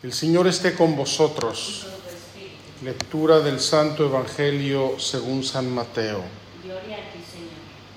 El Señor esté con vosotros. Lectura del Santo Evangelio según San Mateo. Gloria a ti, Señor.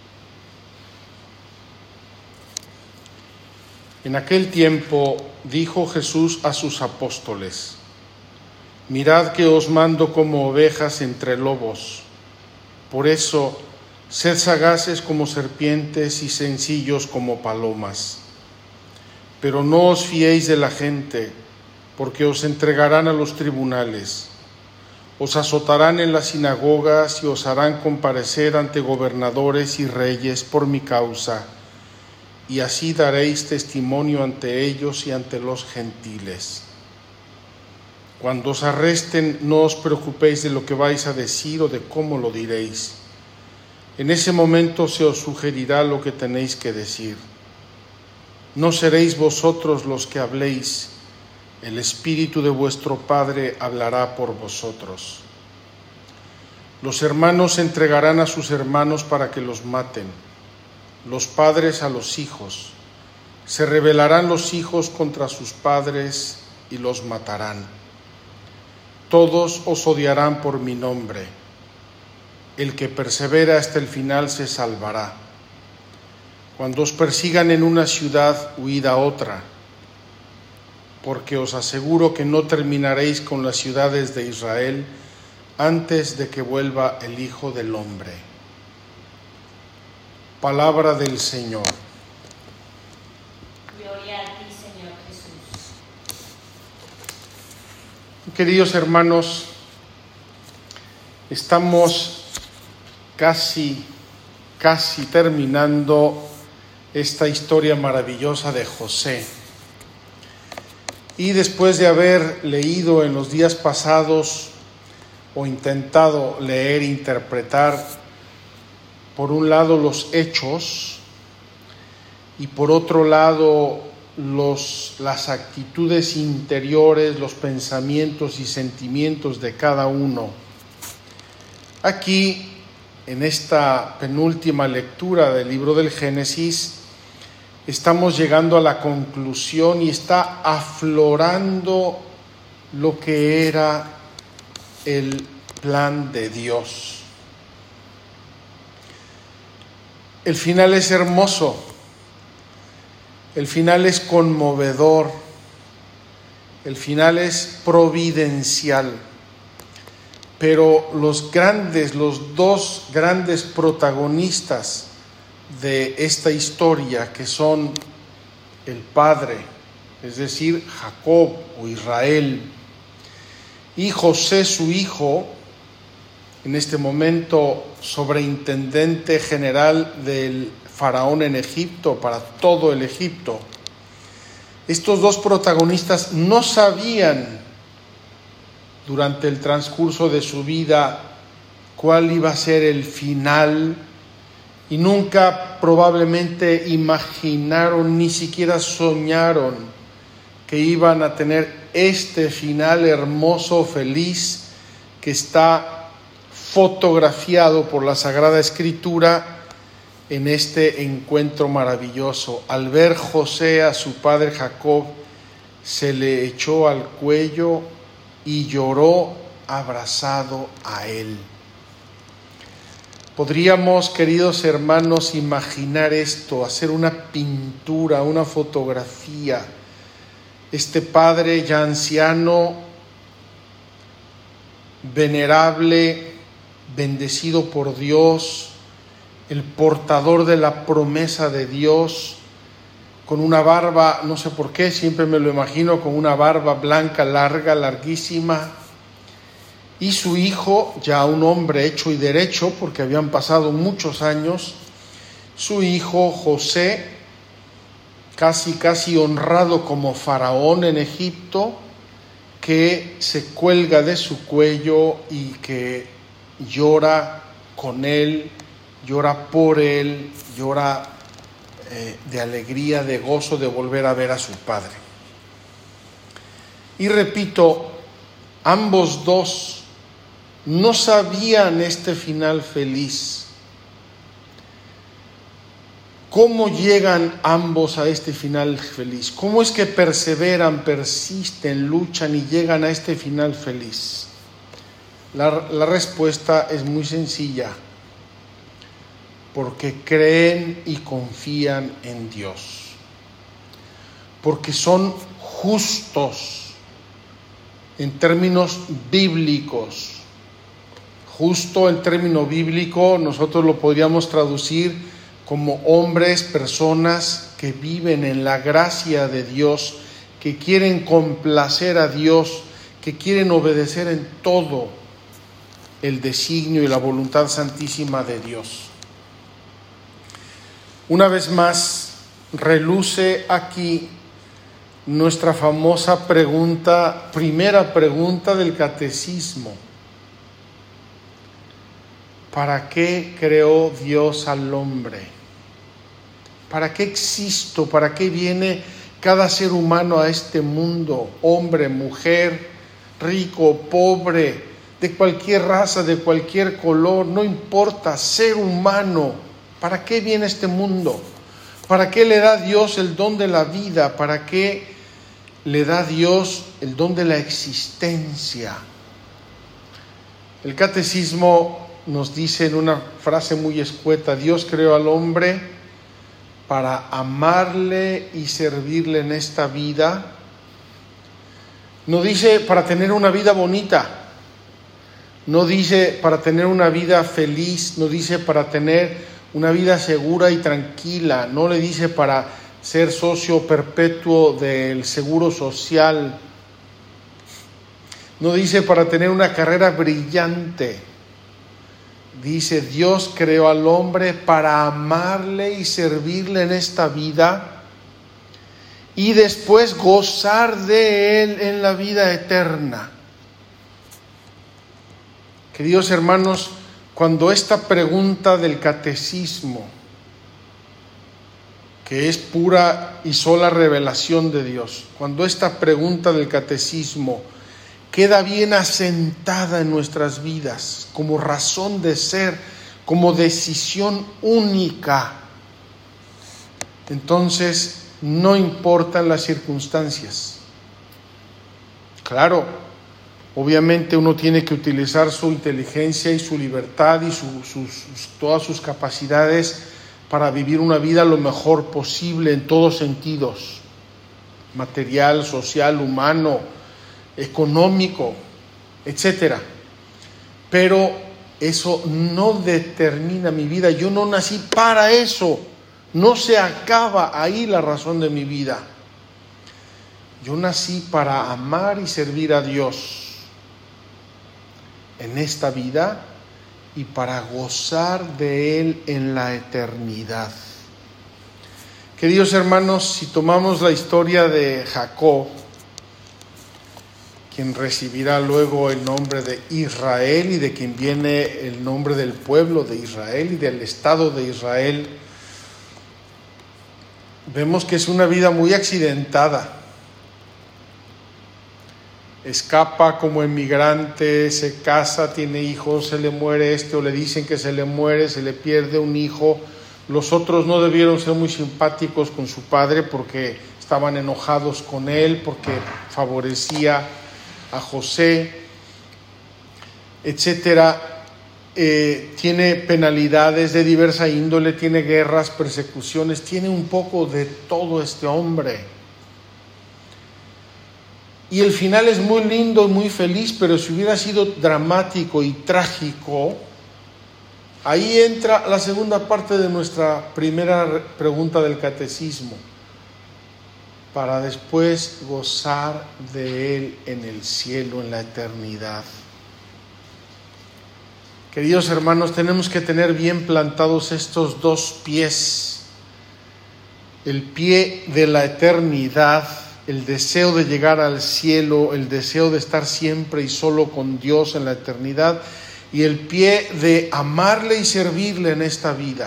En aquel tiempo dijo Jesús a sus apóstoles: Mirad que os mando como ovejas entre lobos. Por eso, sed sagaces como serpientes y sencillos como palomas. Pero no os fiéis de la gente, porque os entregarán a los tribunales. Os azotarán en las sinagogas y os harán comparecer ante gobernadores y reyes por mi causa, y así daréis testimonio ante ellos y ante los gentiles. Cuando os arresten, no os preocupéis de lo que vais a decir o de cómo lo diréis. En ese momento se os sugerirá lo que tenéis que decir. No seréis vosotros los que habléis, el Espíritu de vuestro Padre hablará por vosotros. Los hermanos entregarán a sus hermanos para que los maten, los padres a los hijos. Se rebelarán los hijos contra sus padres y los matarán. Todos os odiarán por mi nombre. El que persevera hasta el final se salvará. Cuando os persigan en una ciudad, huid a otra, porque os aseguro que no terminaréis con las ciudades de Israel antes de que vuelva el Hijo del Hombre. Palabra del Señor. Gloria a ti, Señor Jesús. Queridos hermanos, estamos casi terminando esta historia maravillosa de José. Y después de haber leído en los días pasados o intentado leer e interpretar, por un lado los hechos y por otro lado las actitudes interiores, los pensamientos y sentimientos de cada uno, aquí en esta penúltima lectura del libro del Génesis estamos llegando a la conclusión y está aflorando lo que era el plan de Dios. El final es hermoso, el final es conmovedor, el final es providencial, pero los dos grandes protagonistas de esta historia, que son el padre, es decir, Jacob o Israel, y José su hijo, en este momento sobreintendente general del faraón en Egipto, para todo el Egipto. Estos dos protagonistas no sabían durante el transcurso de su vida cuál iba a ser el final, y nunca probablemente imaginaron, ni siquiera soñaron que iban a tener este final hermoso, feliz, que está fotografiado por la Sagrada Escritura en este encuentro maravilloso. Al ver José a su padre Jacob, se le echó al cuello y lloró abrazado a él. Podríamos, queridos hermanos, imaginar esto, hacer una pintura, una fotografía. Este padre ya anciano, venerable, bendecido por Dios, el portador de la promesa de Dios, con una barba, no sé por qué, siempre me lo imagino con una barba blanca, larga, larguísima, y su hijo, ya un hombre hecho y derecho, porque habían pasado muchos años, su hijo José, casi honrado como faraón en Egipto, que se cuelga de su cuello y que llora con él, llora por él, llora de alegría, de gozo de volver a ver a su padre. Y repito, ambos dos no sabían este final feliz. ¿Cómo llegan ambos a este final feliz? ¿Cómo es que perseveran, persisten, luchan y llegan a este final feliz? La respuesta es muy sencilla. Porque creen y confían en Dios. Porque son justos en términos bíblicos. Justo el término bíblico nosotros lo podríamos traducir como hombres, personas que viven en la gracia de Dios, que quieren complacer a Dios, que quieren obedecer en todo el designio y la voluntad santísima de Dios. Una vez más, reluce aquí nuestra famosa pregunta, primera pregunta del catecismo. ¿Para qué creó Dios al hombre? ¿Para qué existo? ¿Para qué viene cada ser humano a este mundo? Hombre, mujer, rico, pobre, de cualquier raza, de cualquier color, no importa, ser humano. ¿Para qué viene este mundo? ¿Para qué le da Dios el don de la vida? ¿Para qué le da Dios el don de la existencia? El catecismo nos dice en una frase muy escueta: Dios creó al hombre para amarle y servirle en esta vida. No dice para tener una vida bonita, no dice para tener una vida feliz, no dice para tener una vida segura y tranquila, no le dice para ser socio perpetuo del seguro social, no dice para tener una carrera brillante. Dice: Dios creó al hombre para amarle y servirle en esta vida y después gozar de él en la vida eterna. Queridos hermanos, cuando esta pregunta del catecismo, que es pura y sola revelación de Dios, cuando esta pregunta del catecismo queda bien asentada en nuestras vidas como razón de ser, como decisión única, entonces no importan las circunstancias. Claro, obviamente uno tiene que utilizar su inteligencia y su libertad y todas sus capacidades para vivir una vida lo mejor posible en todos sentidos: material, social, humano, económico, etcétera. Pero eso no determina mi vida. Yo no nací para eso. No se acaba ahí la razón de mi vida. Yo nací para amar y servir a Dios en esta vida y para gozar de Él en la eternidad. Queridos hermanos, si tomamos la historia de Jacob, quien recibirá luego el nombre de Israel y de quien viene el nombre del pueblo de Israel y del Estado de Israel, vemos que es una vida muy accidentada. Escapa como emigrante, se casa, tiene hijos, se le muere o le dicen que se le muere, se le pierde un hijo. Los otros no debieron ser muy simpáticos con su padre porque estaban enojados con él, porque favorecía a José, etcétera. Tiene penalidades de diversa índole, tiene guerras, persecuciones, tiene un poco de todo este hombre. Y el final es muy lindo y muy feliz, pero si hubiera sido dramático y trágico, ahí entra la segunda parte de nuestra primera pregunta del catecismo: para después gozar de Él en el cielo, en la eternidad. Queridos hermanos, tenemos que tener bien plantados estos dos pies: el pie de la eternidad, el deseo de llegar al cielo, el deseo de estar siempre y solo con Dios en la eternidad, y el pie de amarle y servirle en esta vida.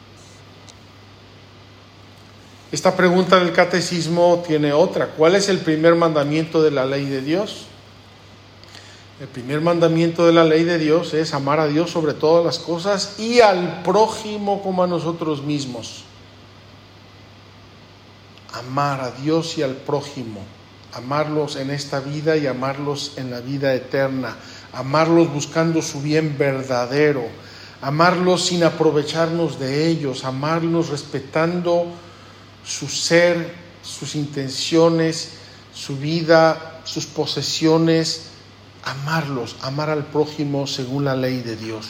Esta pregunta del catecismo tiene otra: ¿cuál es el primer mandamiento de la ley de Dios? El primer mandamiento de la ley de Dios es amar a Dios sobre todas las cosas y al prójimo como a nosotros mismos. amar a Dios y al prójimo, amarlos en esta vida y amarlos en la vida eterna, amarlos buscando su bien verdadero, amarlos sin aprovecharnos de ellos, amarlos respetando su ser, sus intenciones, su vida, sus posesiones, amarlos, amar al prójimo según la ley de Dios.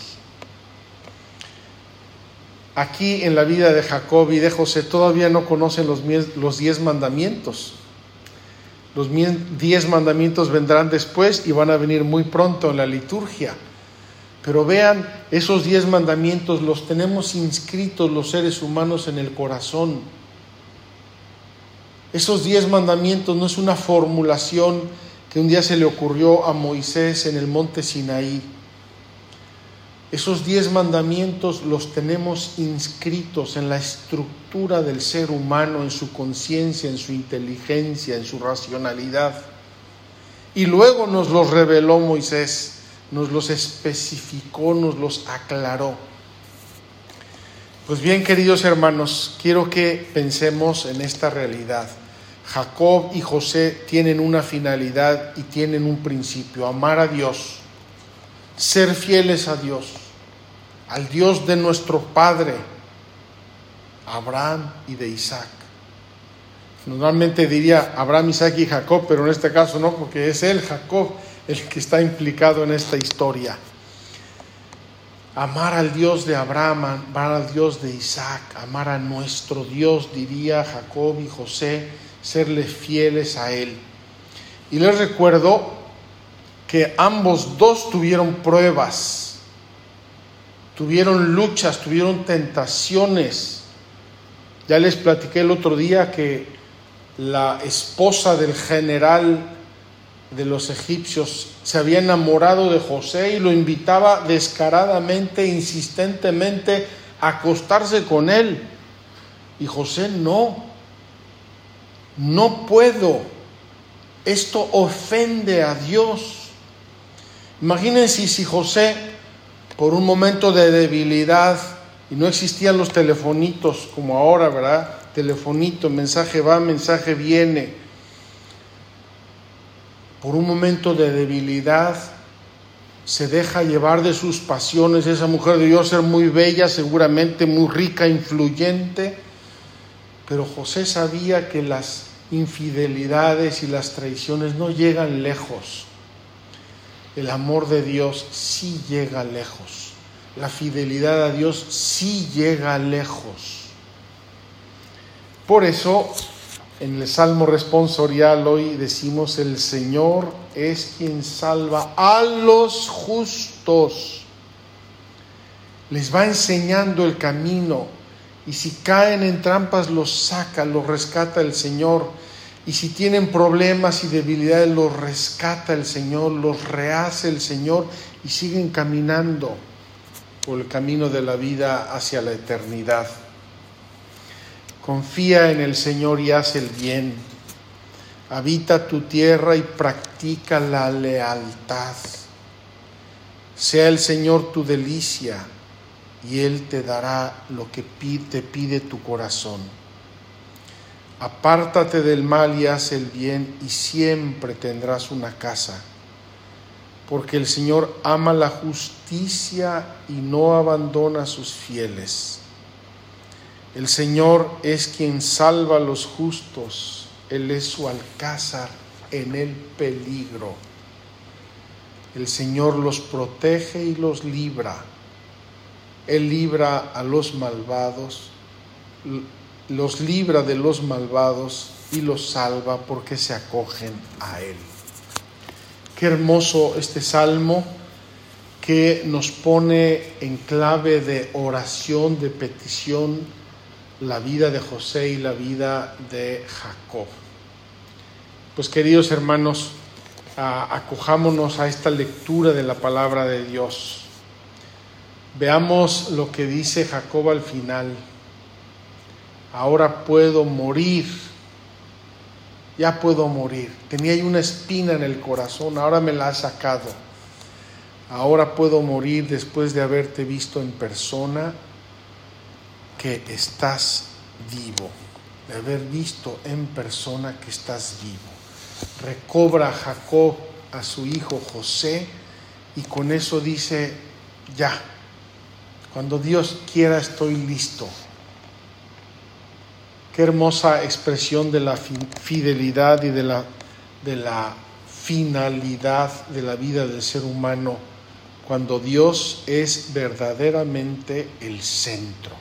Aquí en la vida de Jacob y de José todavía no conocen los 10 mandamientos. Los 10 mandamientos vendrán después y van a venir muy pronto en la liturgia. Pero vean, esos 10 mandamientos los tenemos inscritos los seres humanos en el corazón. Esos 10 mandamientos no es una formulación que un día se le ocurrió a Moisés en el monte Sinaí. Esos 10 mandamientos los tenemos inscritos en la estructura del ser humano, en su conciencia, en su inteligencia, en su racionalidad. Y luego nos los reveló Moisés, nos los especificó, nos los aclaró. Pues bien, queridos hermanos, quiero que pensemos en esta realidad. Jacob y José tienen una finalidad y tienen un principio: amar a Dios, ser fieles a Dios, al Dios de nuestro Padre, Abraham y de Isaac. Normalmente diría Abraham, Isaac y Jacob, pero en este caso no, porque es él, Jacob, el que está implicado en esta historia. Amar al Dios de Abraham, amar al Dios de Isaac, amar a nuestro Dios, diría Jacob y José, serle fieles a Él. Y les recuerdo que ambos dos tuvieron pruebas, tuvieron luchas, tuvieron tentaciones. Ya les platiqué el otro día que la esposa del general de los egipcios se había enamorado de José y lo invitaba descaradamente, insistentemente a acostarse con él. Y José no puedo, esto ofende a Dios. Imagínense si José, por un momento de debilidad, y no existían los telefonitos como ahora, ¿verdad? Telefonito, mensaje va, mensaje viene. Por un momento de debilidad se deja llevar de sus pasiones. Esa mujer debió ser muy bella, seguramente muy rica, influyente, pero José sabía que las infidelidades y las traiciones no llegan lejos. El amor de Dios sí llega lejos. La fidelidad a Dios sí llega lejos. Por eso, en el Salmo responsorial hoy decimos: el Señor es quien salva a los justos. Les va enseñando el camino, y si caen en trampas los saca, los rescata el Señor. Y si tienen problemas y debilidades los rescata el Señor, los rehace el Señor y siguen caminando por el camino de la vida hacia la eternidad. Confía en el Señor y haz el bien. Habita tu tierra y practica la lealtad. Sea el Señor tu delicia y Él te dará lo que te pide tu corazón. Apártate del mal y haz el bien y siempre tendrás una casa. Porque el Señor ama la justicia y no abandona a sus fieles. El Señor es quien salva a los justos. Él es su alcázar en el peligro. El Señor los protege y los libra. Él libra a los malvados, los libra de los malvados y los salva porque se acogen a Él. Qué hermoso este salmo que nos pone en clave de oración, de petición, la vida de José y la vida de Jacob. Pues queridos hermanos, acojámonos a esta lectura de la palabra de Dios. Veamos lo que dice Jacob al final. Ahora puedo morir. Ya puedo morir. Tenía ahí una espina en el corazón, ahora me la ha sacado. Ahora puedo morir después de haberte visto en persona, que estás vivo. de haber visto en persona que estás vivo. Recobra Jacob a su hijo José y con eso dice, ya, cuando Dios quiera estoy listo. Qué hermosa expresión de la fidelidad y de la finalidad de la vida del ser humano, cuando Dios es verdaderamente el centro.